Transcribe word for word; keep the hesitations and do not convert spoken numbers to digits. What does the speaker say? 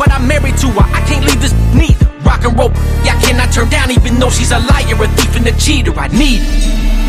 but I'm married to her. I can't leave this neither. Rock and roll, yeah, I cannot turn down, even though she's a liar, a thief, and a cheater. I need her.